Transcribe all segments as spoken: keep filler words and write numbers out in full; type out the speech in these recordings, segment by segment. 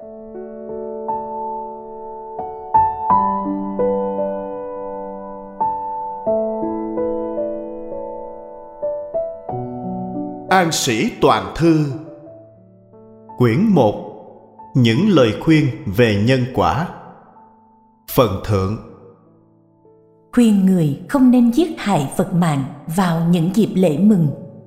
An Sĩ Toàn Thư. Quyển một. Những lời khuyên về nhân quả. Phần thượng. Khuyên người không nên giết hại vật mạng vào những dịp lễ mừng.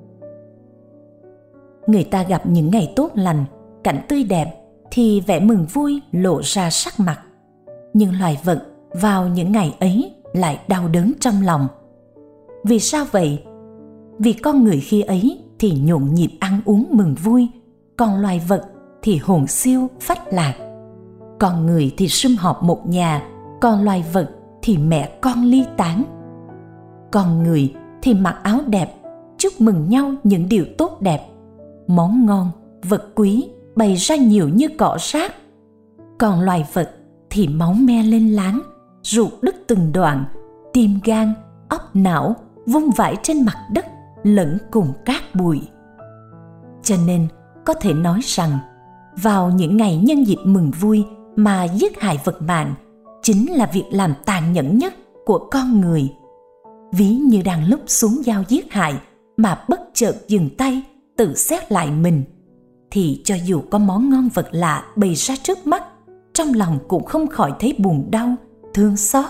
Người ta gặp những ngày tốt lành, cảnh tươi đẹp thì vẻ mừng vui lộ ra sắc mặt. Nhưng loài vật vào những ngày ấy lại đau đớn trong lòng. Vì sao vậy? Vì con người khi ấy thì nhộn nhịp ăn uống mừng vui, còn loài vật thì hồn siêu phách lạc. Con người thì sum họp một nhà, còn loài vật thì mẹ con ly tán. Con người thì mặc áo đẹp, chúc mừng nhau những điều tốt đẹp. Món ngon, vật quý bày ra nhiều như cỏ rác. Còn loài vật thì máu me lên láng, ruột đứt từng đoạn, tim gan, óc não vung vãi trên mặt đất lẫn cùng cát bụi. Cho nên có thể nói rằng vào những ngày nhân dịp mừng vui mà giết hại vật mạng chính là việc làm tàn nhẫn nhất của con người. Ví như đang lúc xuống dao giết hại mà bất chợt dừng tay tự xét lại mình, thì cho dù có món ngon vật lạ bày ra trước mắt, trong lòng cũng không khỏi thấy buồn đau, thương xót.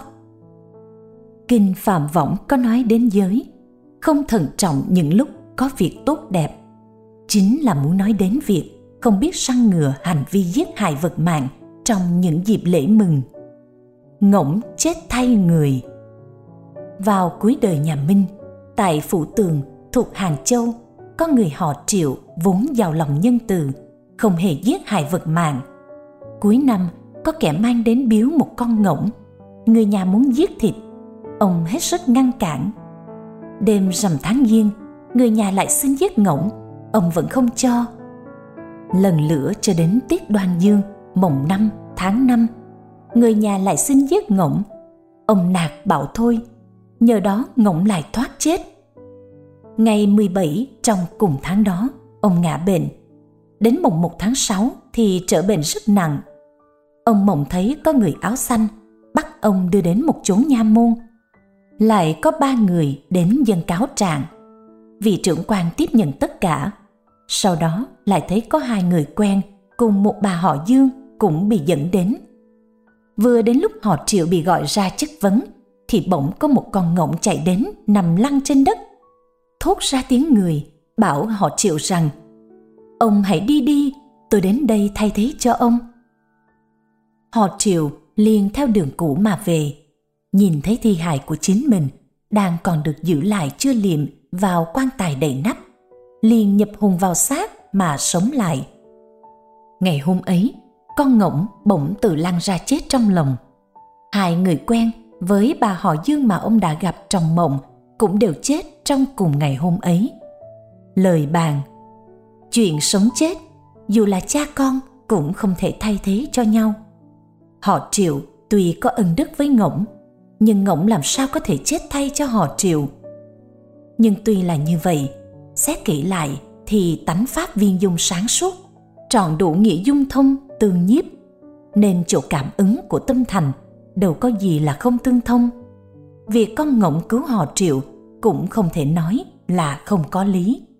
Kinh Phạm Võng có nói đến giới không thận trọng những lúc có việc tốt đẹp, chính là muốn nói đến việc không biết săn ngừa hành vi giết hại vật mạng trong những dịp lễ mừng. Ngỗng chết thay người. Vào cuối đời nhà Minh, tại Phủ Tường thuộc Hàng Châu, có người họ Triệu vốn giàu lòng nhân từ, không hề giết hại vật mạng. Cuối năm, có kẻ mang đến biếu một con ngỗng. Người nhà muốn giết thịt, ông hết sức ngăn cản. Đêm rằm tháng Giêng, người nhà lại xin giết ngỗng, ông vẫn không cho. Lần lữa cho đến tiết Đoan Dương, mồng năm tháng năm, người nhà lại xin giết ngỗng, ông nạt bảo thôi. Nhờ đó ngỗng lại thoát chết. Ngày mười bảy trong cùng tháng đó, ông ngã bệnh. Đến mùng một tháng sáu thì trở bệnh rất nặng. Ông mộng thấy có người áo xanh bắt ông đưa đến một chốn nha môn. Lại có ba người đến dâng cáo trạng. Vị trưởng quan tiếp nhận tất cả. Sau đó lại thấy có hai người quen cùng một bà họ Dương cũng bị dẫn đến. Vừa đến lúc họ Triệu bị gọi ra chất vấn thì bỗng có một con ngỗng chạy đến nằm lăn trên đất, thốt ra tiếng người, bảo họ Triệu rằng: "Ông hãy đi đi, tôi đến đây thay thế cho ông." Họ Triệu liền theo đường cũ mà về. Nhìn thấy thi hài của chính mình đang còn được giữ lại chưa liệm vào quan tài đầy nắp, liền nhập hồn vào xác mà sống lại. Ngày hôm ấy, con ngỗng bỗng tự lăn ra chết trong lồng. Hai người quen với bà họ Dương mà ông đã gặp trong mộng cũng đều chết trong cùng ngày hôm ấy. Lời bàn: chuyện sống chết, dù là cha con cũng không thể thay thế cho nhau. Họ Triệu tuy có ân đức với ngỗng, nhưng ngỗng làm sao có thể chết thay cho họ Triệu. Nhưng tuy là như vậy, xét kỹ lại thì tánh pháp viên dung sáng suốt, trọn đủ nghĩa dung thông tương nhiếp, nên chỗ cảm ứng của tâm thành đâu có gì là không tương thông. Việc con ngỗng cứu họ Triệu cũng không thể nói là không có lý.